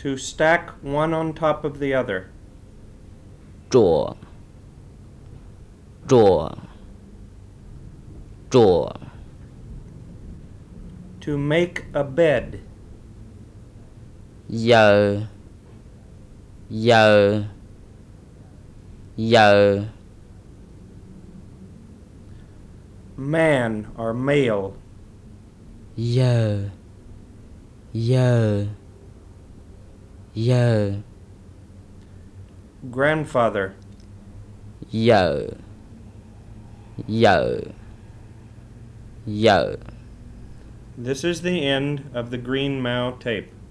To stack one on top of the other. 坐坐坐 To make a bed. 有有有 Man or male. 有有有 Grandfather. 有有有 This is the end of the Green Mao tape.